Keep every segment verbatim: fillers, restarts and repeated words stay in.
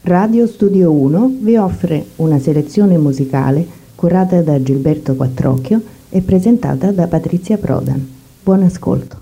Radio Studio uno vi offre una selezione musicale curata da Gilberto Quattrocchio e presentata da Patrizia Prodan. Buon ascolto.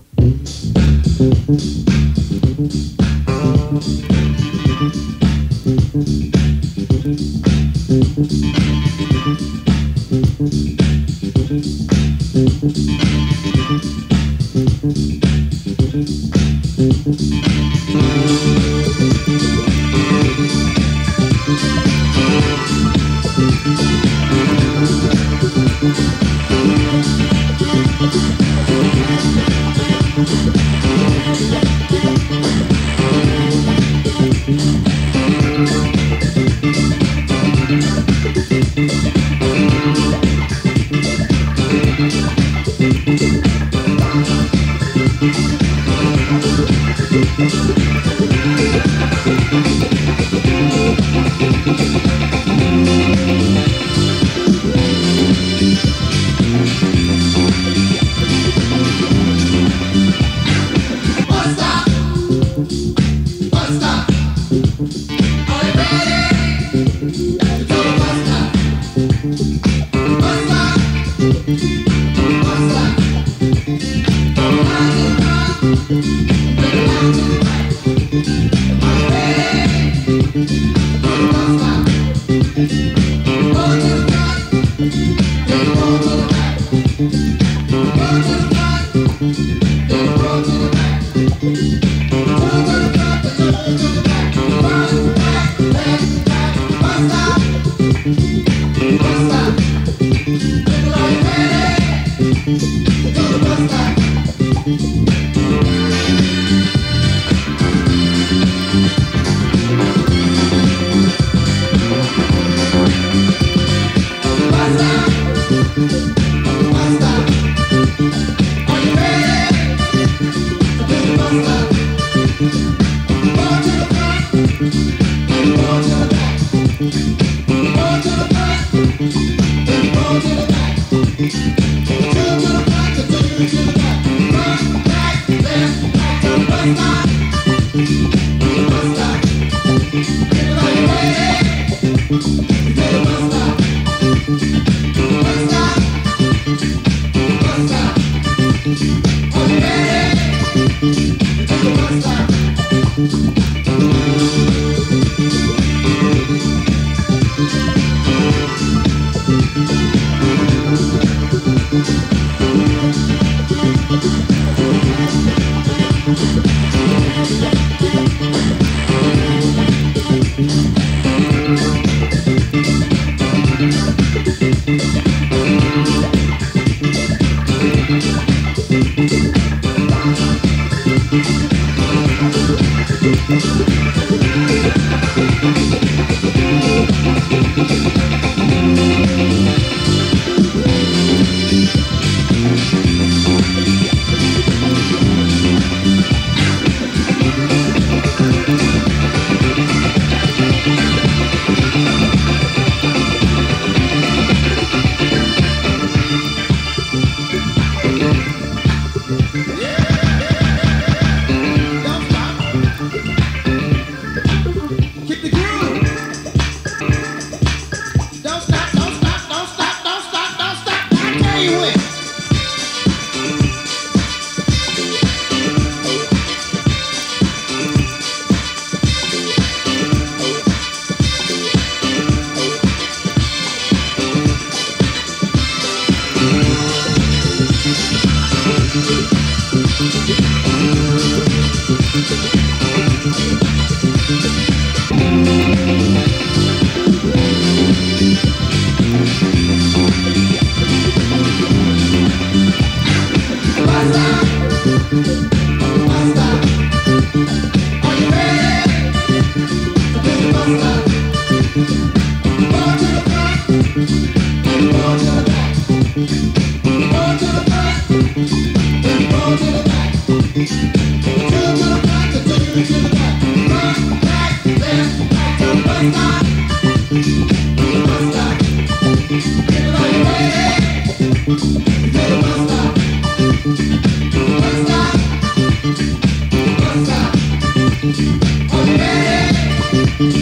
Are you ready?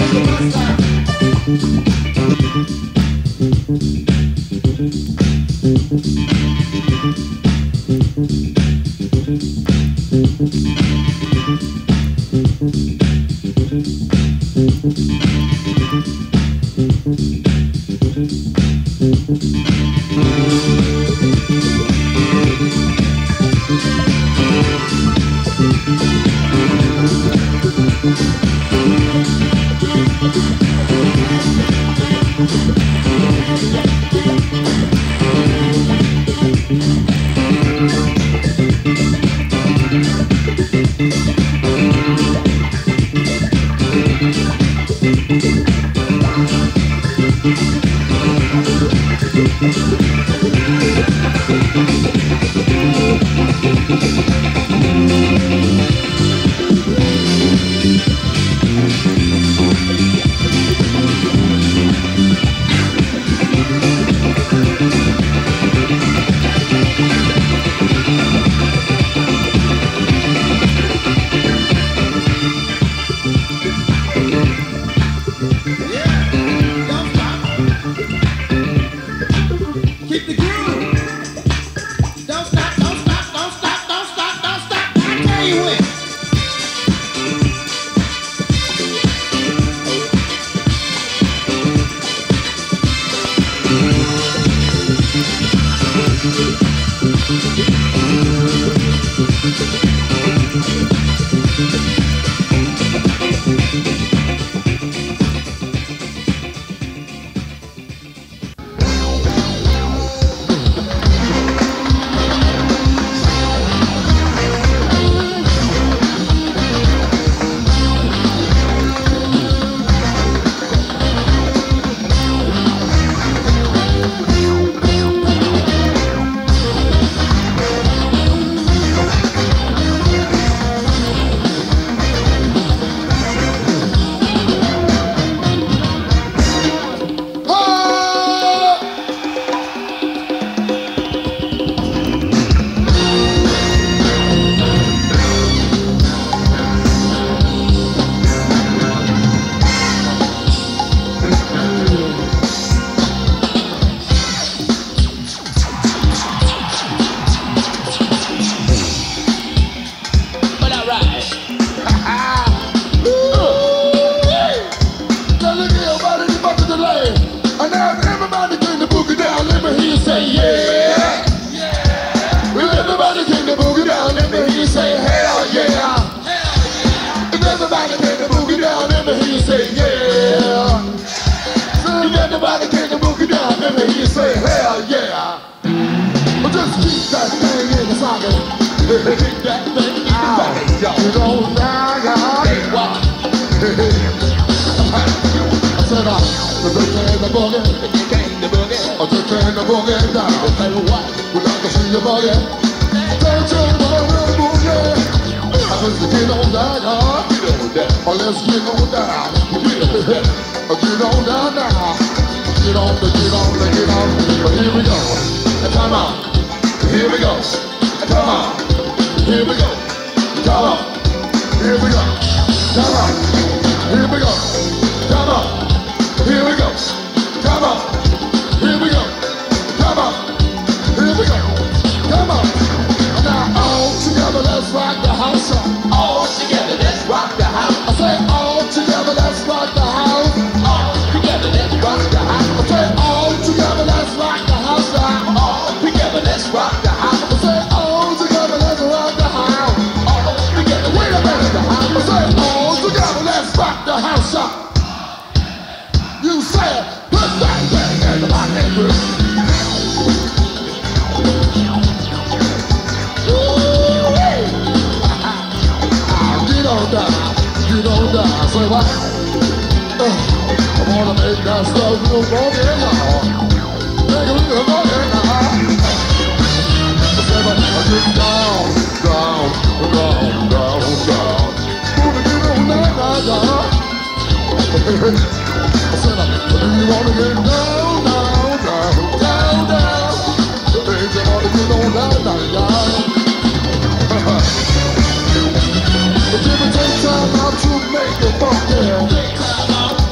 But if it takes time out to make it funky,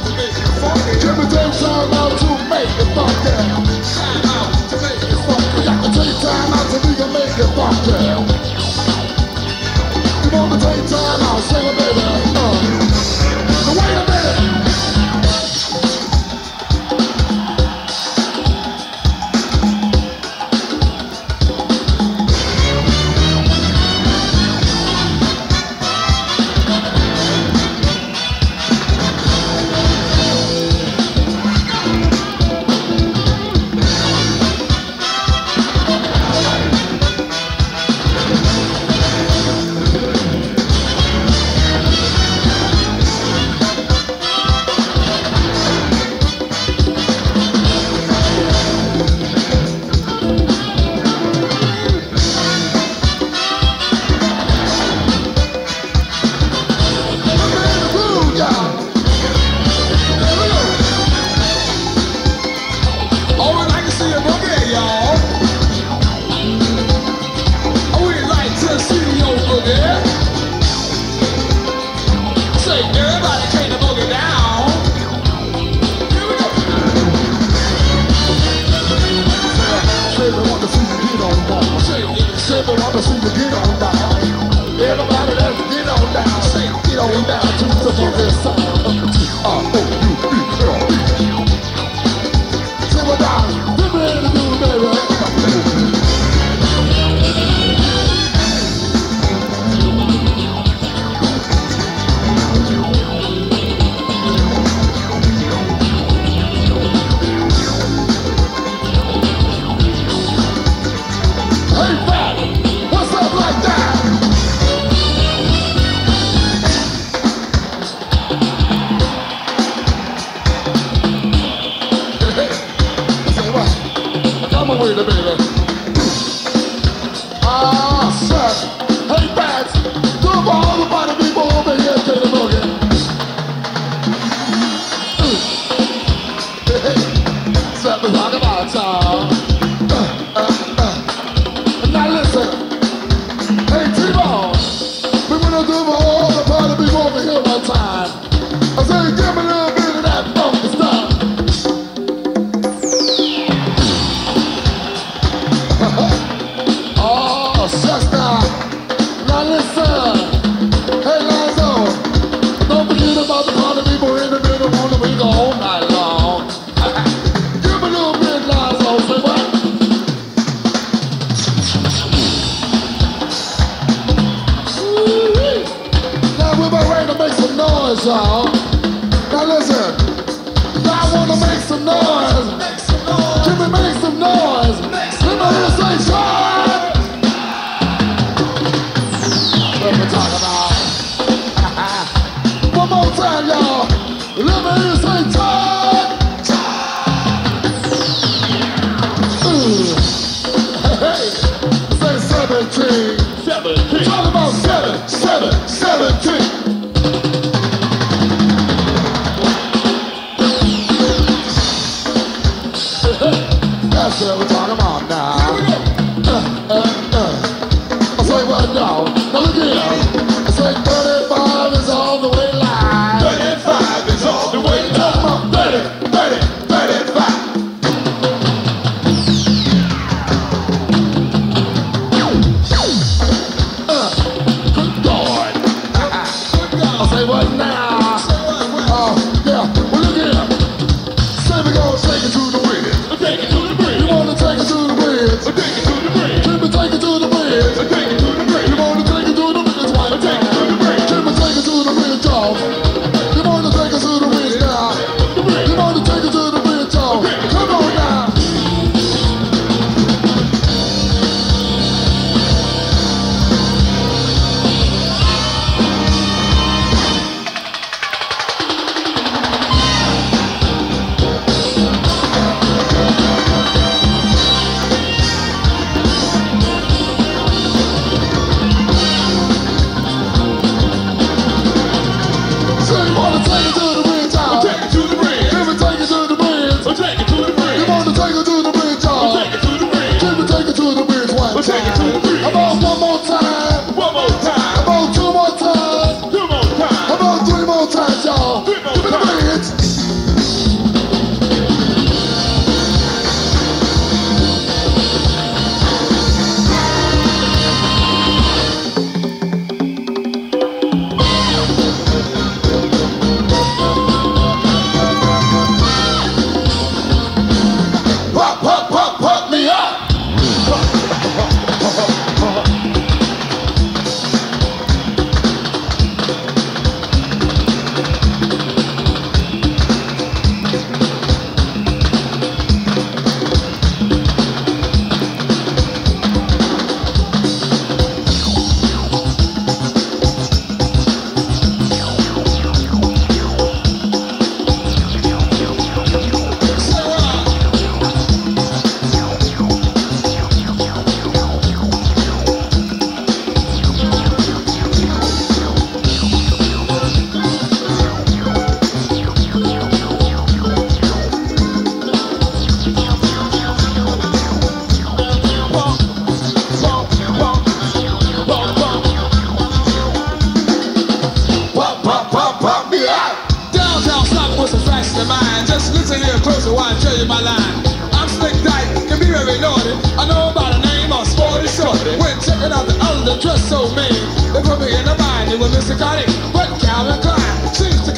Dressed so mean, they put me in a bind. It was Mister Cardi, but Calvin Klein seems to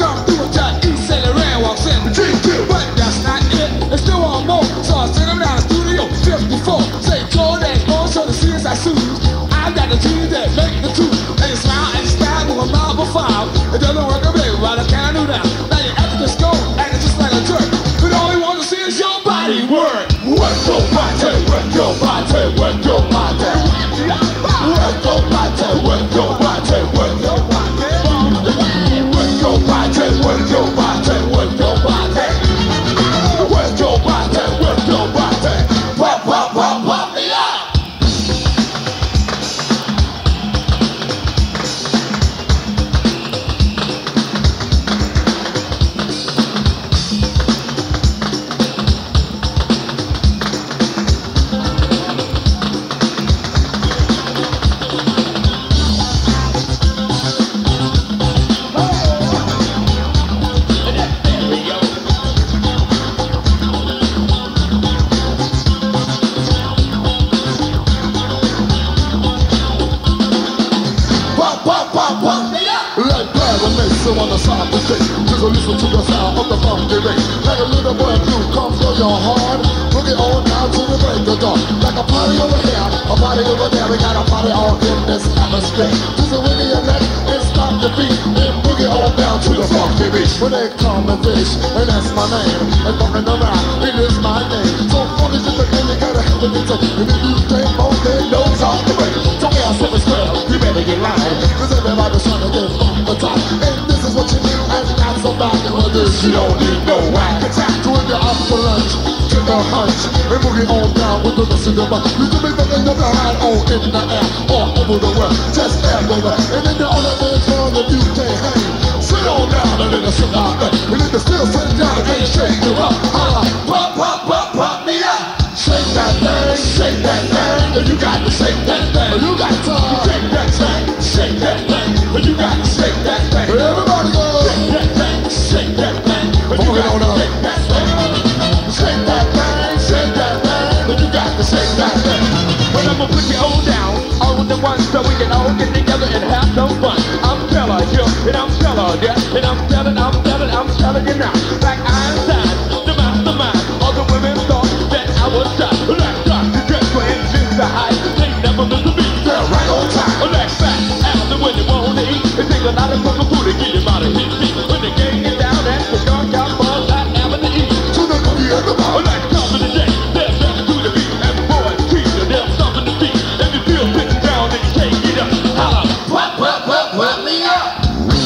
the side to take. Just listen to the sound of the funky bass. Like a little boy blue comes from your heart. Boogie on down to the break of dawn. Like a party over here, a party over there. We got a party all in this atmosphere. Just a wiggle your neck and stop the beat. And boogie on down to the funky beat. When they call me fish, and that's my name. And bumping around, it is my name. So funky just the thing you gotta have to get to. If you think both their nose off the way. So we are super square, you better get loud. Cause everybody's trying to get from the top. And this is what you need, and not somebody with this. You don't need no whack. To when you're up for lunch, take a hunch, and boogie on down with the rest of the bunch. You can be fucking up your hand on in the air, all over the world, just air over. And then the only man's on the you can't hang. Sit on down and then I sit down there. And then the still sit down and can't shake you up. Holla, pop, pop, pop, pop me up. Shake that thing, shake that thing. And you got to shake that thing. And you got to shake that thing, shake that thing. And you got to shake that thing. And everybody go. Shake that thing, shake that thing. And you got to shake that thing. Shake that thing, shake that thing. And you got to shake that thing. Well, I'ma put you all down, all with the ones so we can all get together and have some fun. I'm Fella here, and I'm Fella there, and I'm telling, I'm telling, I'm telling you now. Like Einstein, the mastermind, all the women thought that I was shot. Like Doctor Dre, and just the high, they never miss a beat. They're right on time. Like fat, after when they want to eat, it takes a lot of fucking food to get him out of his feet. When the gang is down, that's the dark out buzz, not having to eat. To the cookie and the bar. Like top of the day, they're back to the beat, and boys treat you, they're stomping the feet. And you feel sitting down, and you can't get up. Holla, Pop, pop, pop, pop me up.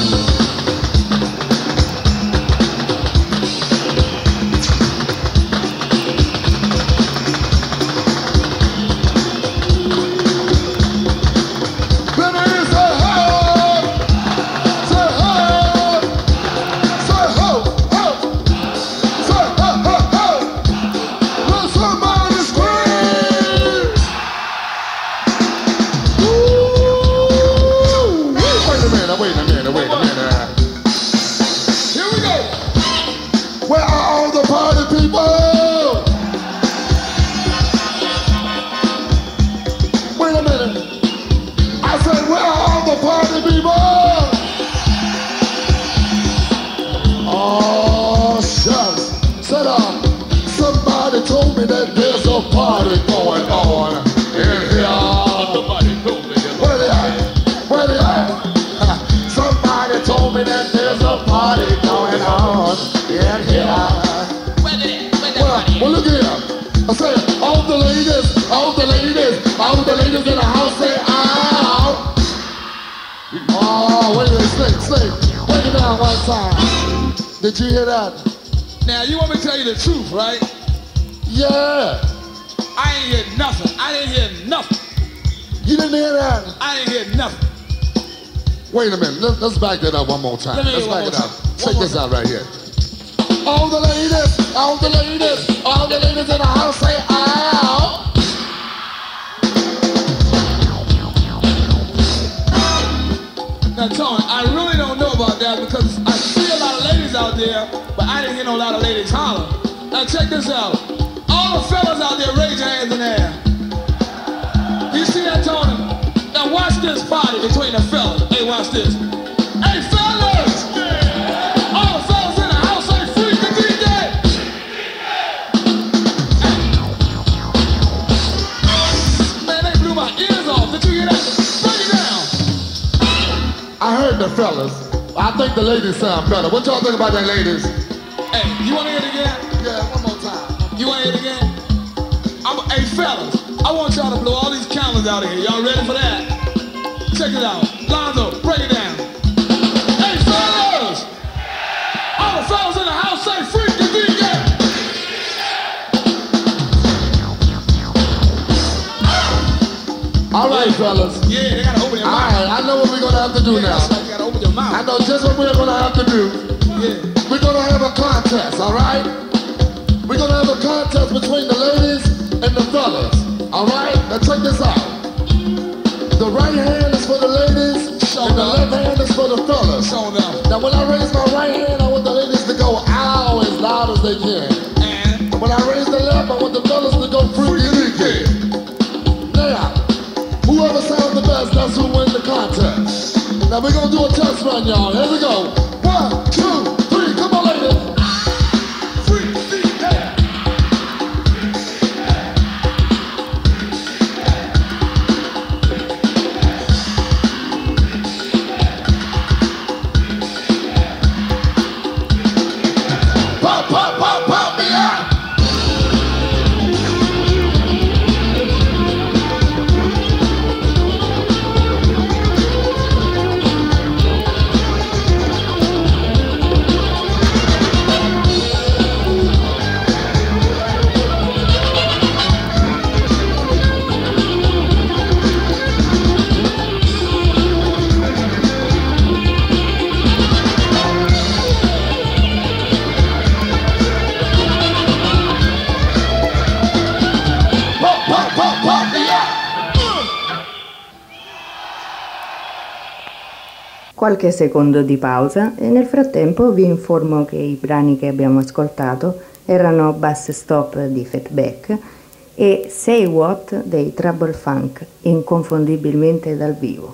Did you hear that? Now, you want me to tell you the truth, right? Yeah. I ain't hear nothing. I didn't hear nothing. You didn't hear that? I didn't hear nothing. Wait a minute. Let's, let's back that up one more time. Let me Let's hear back one it more up. time. Check One this more out right here. All the ladies, all the ladies, all the ladies in the house say, ow. Now, Tony, I really don't know about that because I see a lot of ladies out there, but I didn't hear no lot of ladies holler. Now, check this out. All the fellas out there, raise your hands in the air. You see that, Tony? Now, watch this party between the fellas. Hey, watch this. Hey, fellas! All the fellas in the house say, freak the D J! Man, they blew my ears off. Did you hear that? Break it down. I heard the fellas. I think the ladies sound better. What y'all think about that, ladies? Hey, you wanna hear it again? Yeah, one more time. You wanna hear it again? I'm, hey, fellas, I want y'all to blow all these candles out of here. Y'all ready for that? Check it out. Lonzo, break it down. Hey, fellas! All the fellas in the house say freak the D J! All right, fellas. Yeah, they gotta open their All mouth. right, I know what we're gonna have to do Yeah, now. that's right, you gotta open your mouth. I know just what we're gonna have to do. Yeah. We're gonna have a contest, all right? We're gonna have a contest between the ladies and the fellas, all right? Now check this out. The right hand is for the ladies, Show and the enough. left hand is for the fellas. Show enough. Now when I raise my right hand, I want the ladies to go ow as loud as they can. And And when I raise the left, I want the fellas to go freaky deaky. Now, whoever sounds the best, that's who wins the contest. Now we're gonna do a test run, y'all. Here we go. One, pump, pump, pump, pump me up. Qualche secondo di pausa e nel frattempo vi informo che i brani che abbiamo ascoltato erano Bus Stop di Fatback e Say What dei Trouble Funk, inconfondibilmente dal vivo.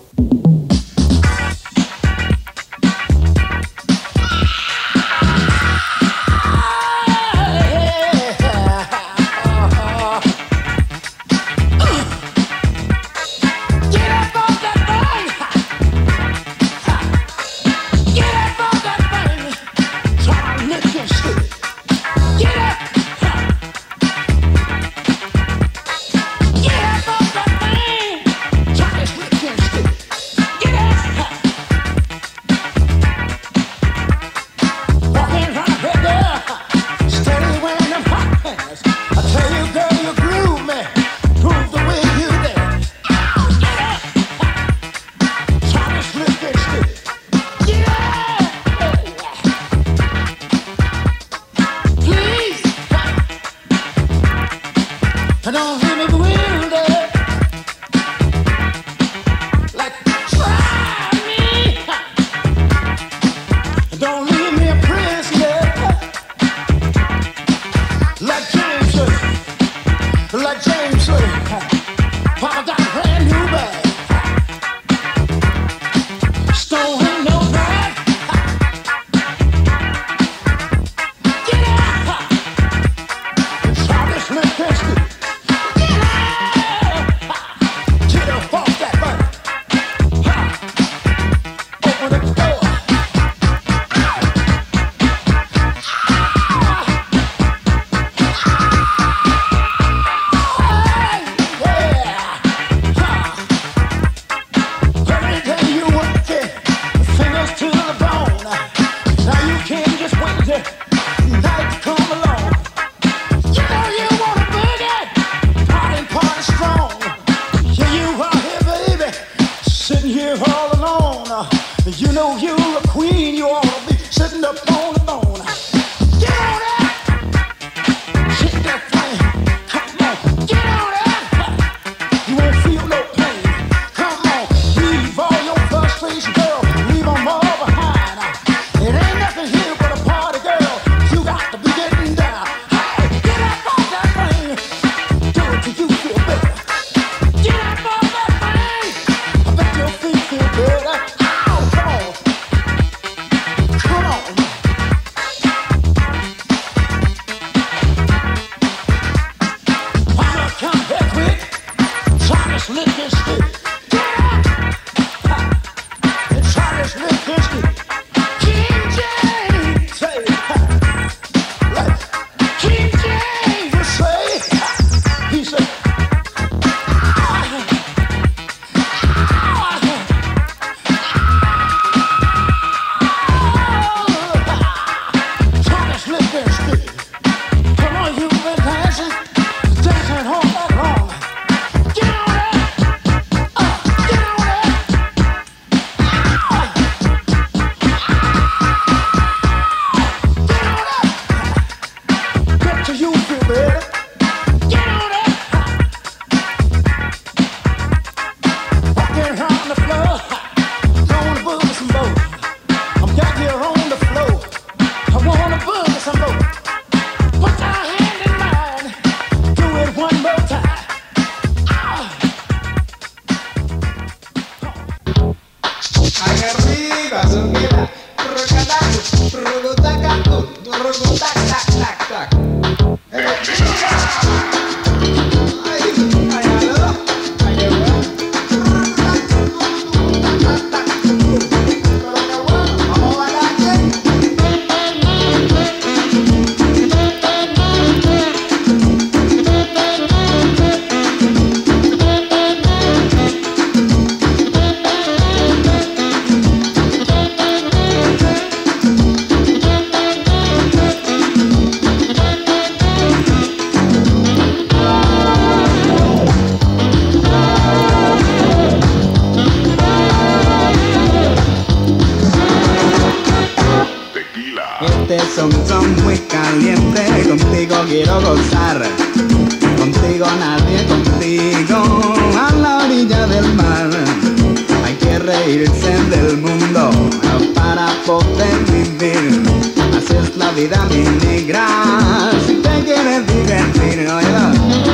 muy caliente, contigo quiero gozar. Contigo nadie, contigo a la orilla del mar. Hay que reírse del mundo para poder vivir. Así es la vida, mi negra, si te quieres divertir, oíla.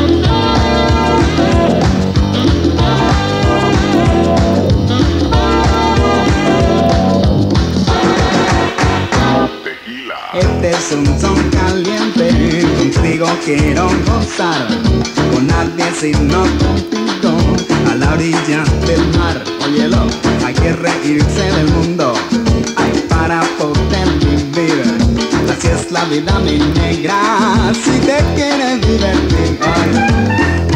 Este es un son caliente, contigo quiero gozar. Con nadie sino contigo, a la orilla del mar. Óyelo, hay que reírse del mundo, hay para poder vivir. Así es la vida, mi negra, si te quieres divertir. Ay.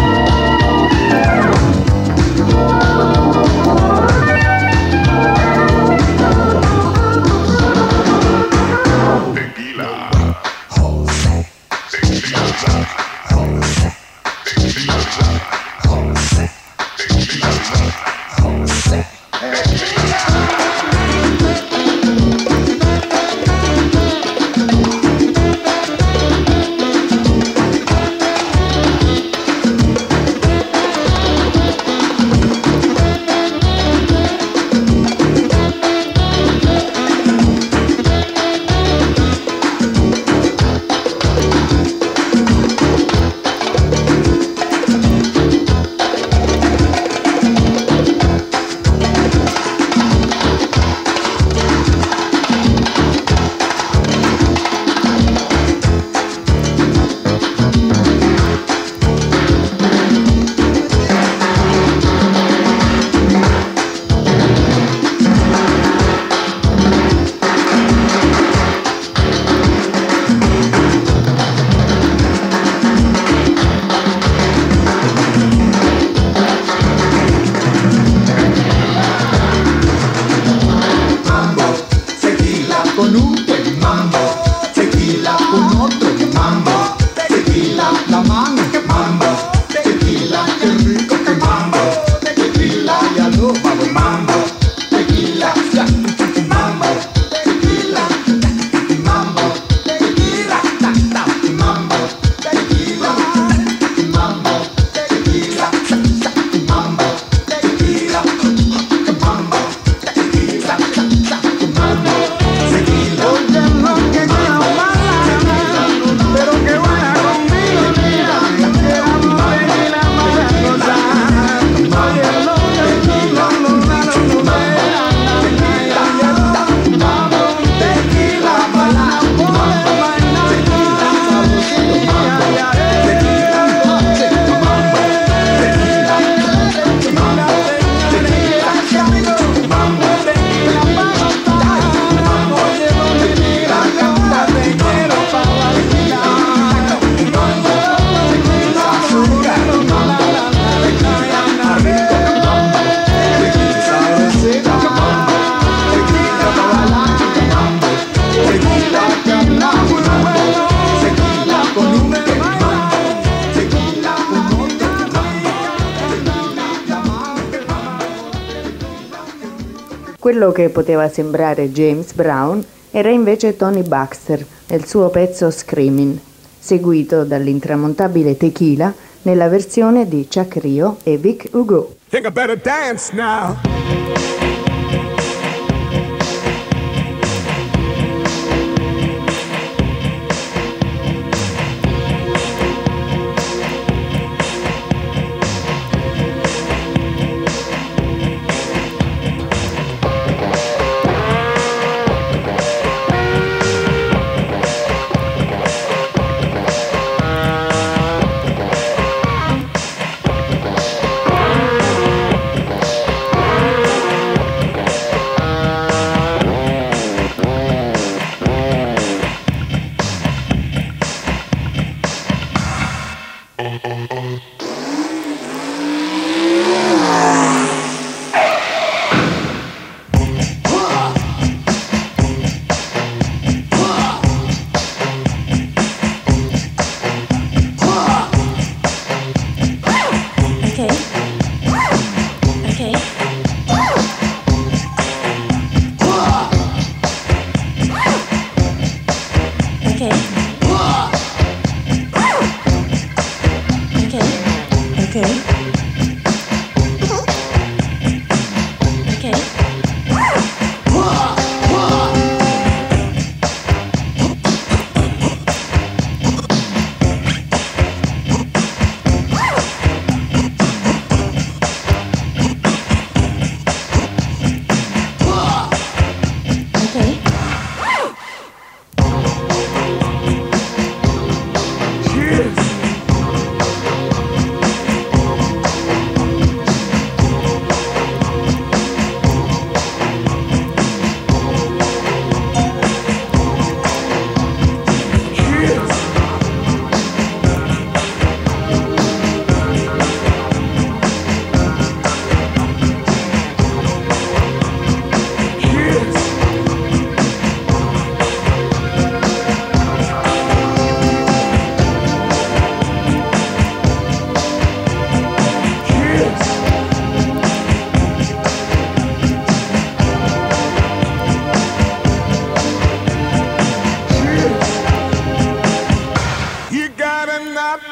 Quello che poteva sembrare James Brown era invece Tony Baxter nel suo pezzo Screamin', seguito dall'intramontabile Tequila nella versione di Chuck Rio e Vic Hugo. Think I better dance now.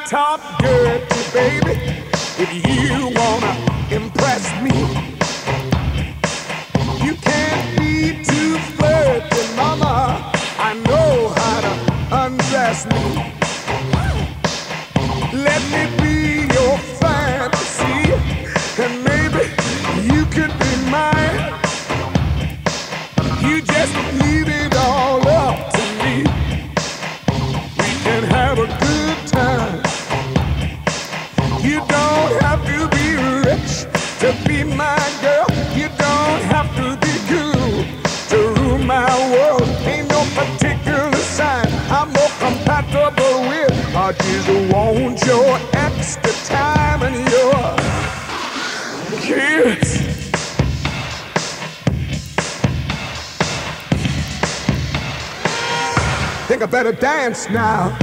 talk dirty, baby, if you wanna impress me. You can't be too flirty, mama. I know how to undress me. Let me be your fantasy, and maybe you could be mine. You just leave it all up to me. We can have a good time. You don't have to be rich to be my girl. You don't have to be cool to rule my world. Ain't no particular sign I'm more compatible with. I just want your extra time and your kiss. Think I better dance now.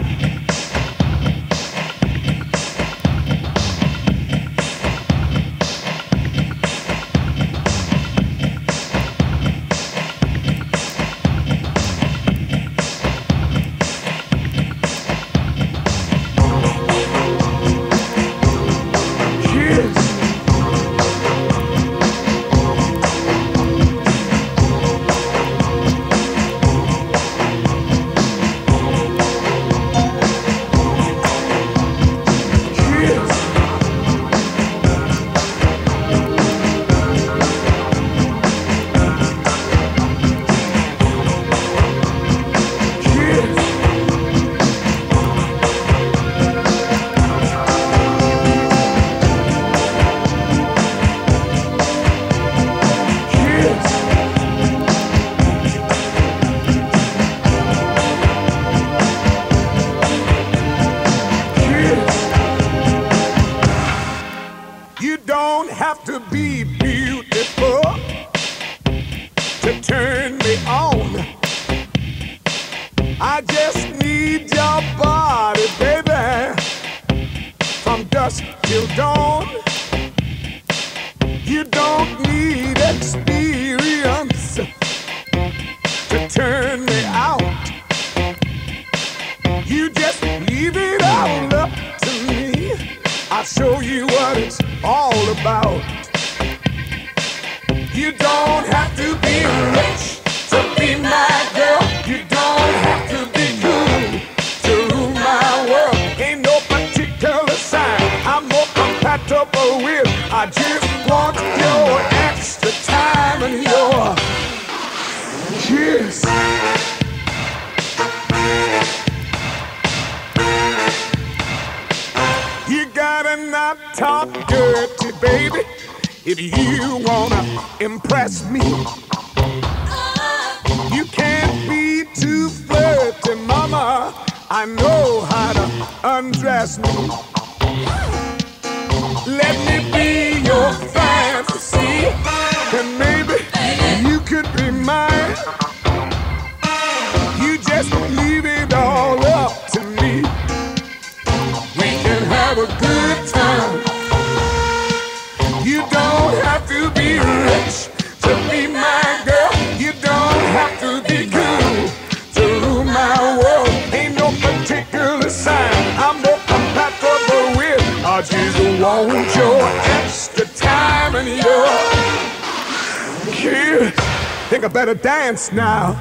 Think I better dance now.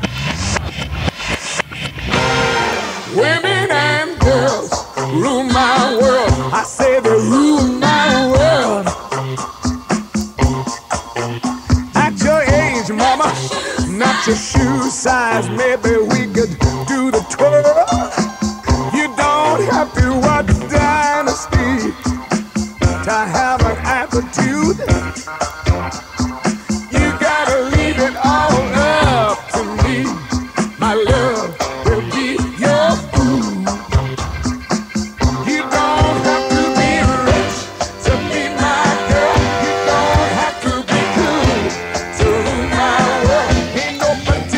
Women and girls rule my world. I say they rule my world. At your age, mama, not your shoe size. Maybe we could do the twirl. You don't have to watch Dynasty to have an attitude.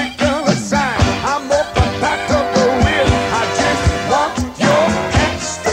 Extra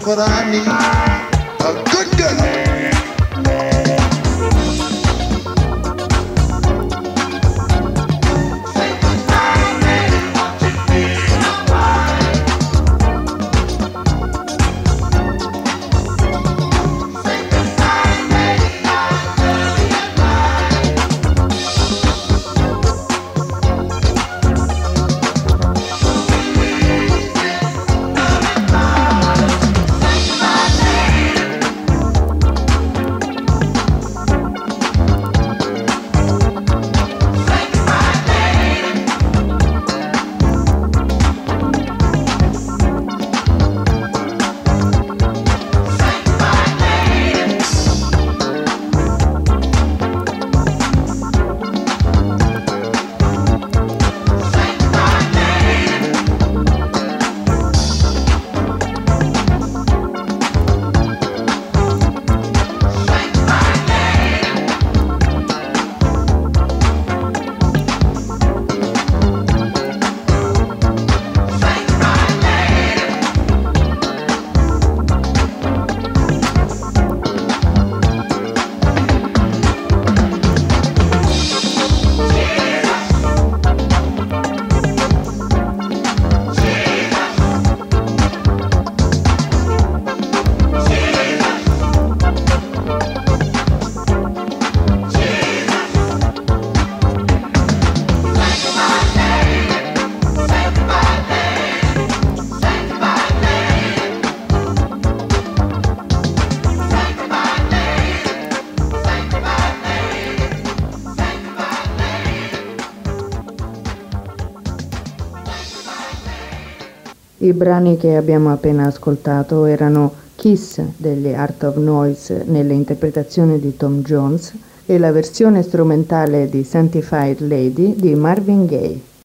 just what I need. A good girl. I brani che abbiamo appena ascoltato erano Kiss degli Art of Noise nelle interpretazioni di Tom Jones e la versione strumentale di Sanctified Lady di Marvin Gaye.